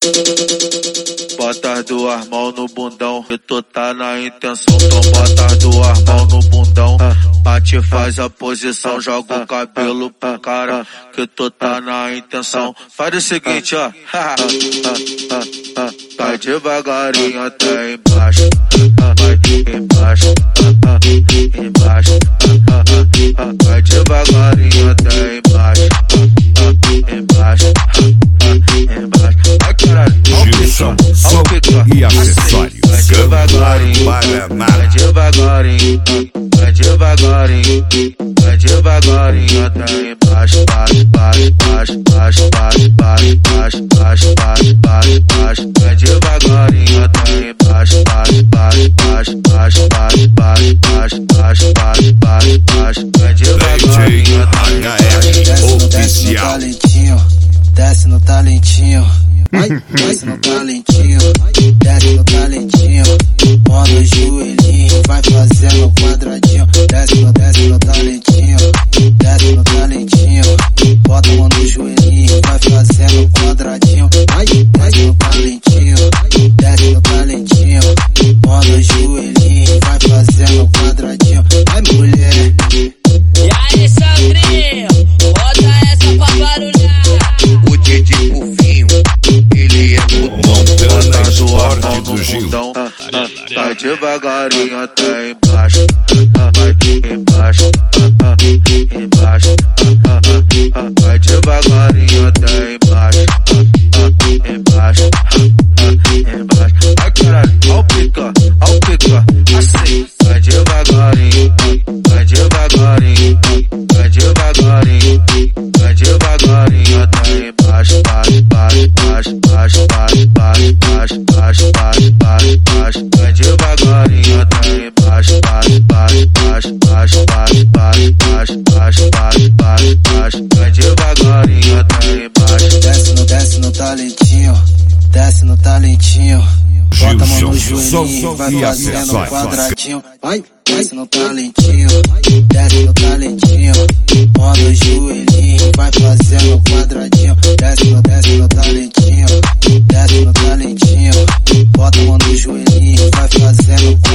Bota as duas mãos no bundão, que tu tá na intenção. Então bota as duas mãos no bundão, bate, faz a posição, joga o cabelo pro cara, que tu tá na intenção. Faz o seguinte, ó. Vai devagarinho até embaixo, vai embaixo, embaixo. Vai devagarinho até embaixo, embaixo, embaixo. Vai caralho, Gilson, som e acessórios. vai devagarinho, vai devagarinho, vai devagarinho, vai devagarinho até embaixo, baixo, baixo, baixo, baixo, baixo, baixo, baixo, baixo, baixo, baixo. Vai devagarinho até embaixo, baixo, baixo, baixo, baixo, baixo, baixo, baixo, baixo, baixo, baixo, baixo. Vai devagarinho até HF oficial. Desce no talentinho, desce no talentinho, desce no talentinho. Manda o joelhinho, vai fazendo quadradinho. Desce no talentinho, desce no talentinho. Bota a mão no joelhinho, vai fazendo quadradinho. Desce no talentinho, desce no talentinho. Manda o joelhinho, vai fazendo quadradinho. Ai mulher. E aí, Sandrinho, bota essa pra barulhar. o Didi Fofinho, ele é botão. Bota as duas mãos no bundão, vai devagarinho até embaixo, vai embaixo, embaixo. Vai devagarinho até embaixo, embaixo, embaixo. Ai caralho, ao pica, assim. Vai devagarinho, vai devagarinho, vai devagarinho, vai devagarinho até embaixo, baixo, baixo, baixo, baixo, baixo, baixo, baixo, baixo, baixo, baixo. Vai devagarinho até embaixo, baixo, baixo, baixo, baixo, baixo, baixo, baixo, baixo, baixo, baixo, baixo. Vai devagarinho até embaixo. Desce no talentinho, desce no talentinho. Bota a mão no Gilson, joelhinho, som vai e fazendo acessórios. quadradinho. Vai, desce no talentinho, desce no talentinho. Manda o joelhinho, vai fazendo quadradinho. Desce no talentinho, desce no talentinho. Bota a mão no joelhinho, vai fazendo